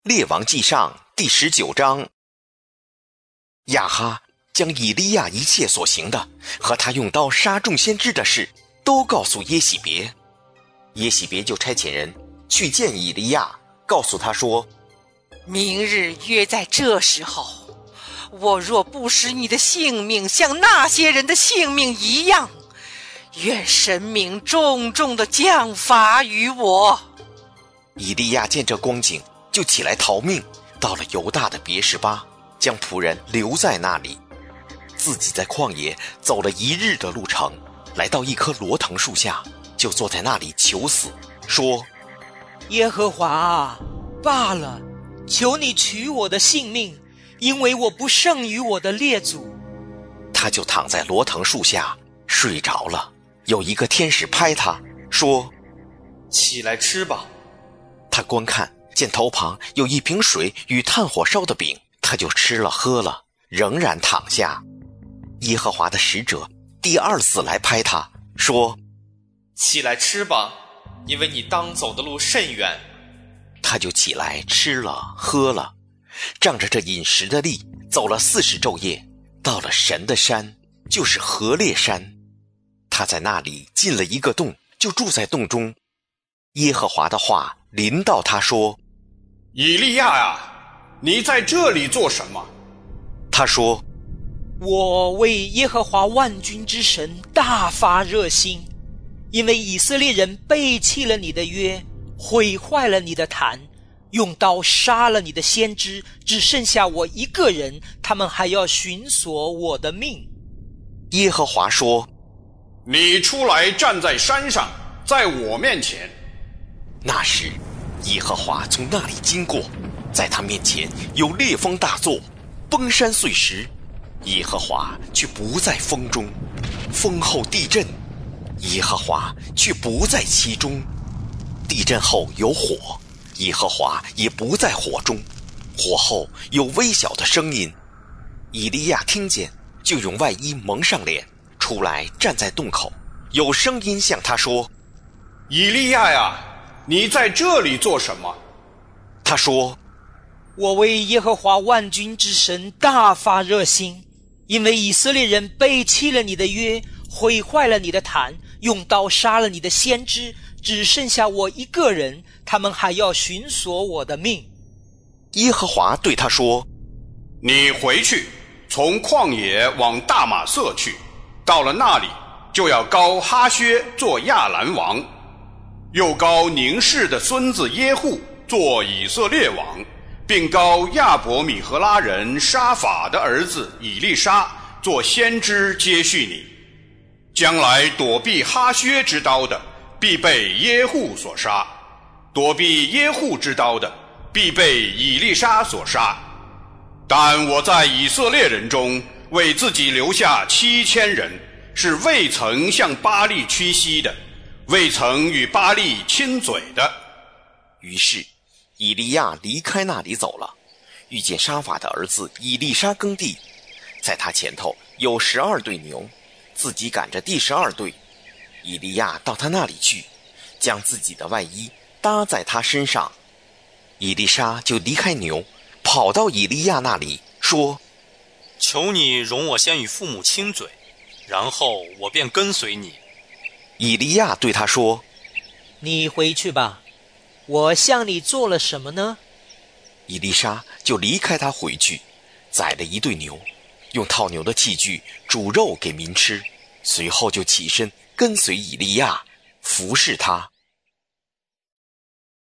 列王纪上第19章。亚哈将以利亚一切所行的和他用刀杀众先知的事都告诉耶洗别，耶洗别就差遣人去见以利亚，告诉他说： 明日约在这时候，我若不使你的性命像那些人的性命一样，愿神明重重地降罚于我。 以利亚见这光景，就起来逃命，到了犹大的别是巴，将仆人留在那里，自己在旷野走了1日的路程，来到一棵罗藤树下，就坐在那里求死，说： 耶和华啊，罢了，求你取我的性命，因为我不胜于我的列祖。 他就躺在罗藤树下睡着了。有一个天使拍他说： 起来吃吧。 他观看，见头旁有一瓶水与炭火烧的饼，他就吃了喝了，仍然躺下。耶和华的使者第2次来拍他说： 起来吃吧，因为你当走的路甚远。 他就起来吃了喝了，仗着这饮食的力，走了40昼夜，到了神的山，就是何烈山。他在那里进了一个洞，就住在洞中。耶和华的话临到他说： 以利亚啊，你在这里做什么？ 他说： 我为耶和华万军之神大发热心，因为以色列人背弃了你的约，毁坏了你的坛，用刀杀了你的先知，只剩下我一个人，他们还要寻索我的命。 耶和华说： 你出来站在山上，在我面前。 那时耶和华从那里经过，在他面前有烈风大作，崩山碎石，耶和华却不在风中，风后地震，耶和华却不在其中，地震后有火，耶和华也不在火中，火后有微小的声音。以利亚听见，就用外衣蒙上脸，出来站在洞口，有声音向他说： 以利亚呀，你在这里做什么？ 他说： 我为耶和华万军之神大发热心，因为以色列人背弃了你的约，毁坏了你的坛，用刀杀了你的先知，只剩下我一个人，他们还要寻索我的命。 耶和华对他说： 你回去，从旷野往大马色去，到了那里，就要膏哈薛做亚兰王，又膏宁氏的孙子耶户做以色列王，并膏亚伯米和拉人沙法的儿子以利沙做先知接续你。将来躲避哈薛之刀的，必被耶户所杀；躲避耶户之刀的，必被以利沙所杀。但我在以色列人中为自己留下7000人，是未曾向巴力屈膝的，未曾与巴力亲嘴的。 于是以利亚离开那里走了，遇见沙法的儿子以利沙耕地，在他前头有12对牛，自己赶着第12对。以利亚到他那里去，将自己的外衣搭在他身上。以利沙就离开牛，跑到以利亚那里说： 求你容我先与父母亲嘴，然后我便跟随你。 以利亚对他说： 你回去吧，我向你做了什么呢？ 以利沙就离开他回去，宰了1对牛，用套牛的器具煮肉给民吃，随后就起身跟随以利亚，服侍他。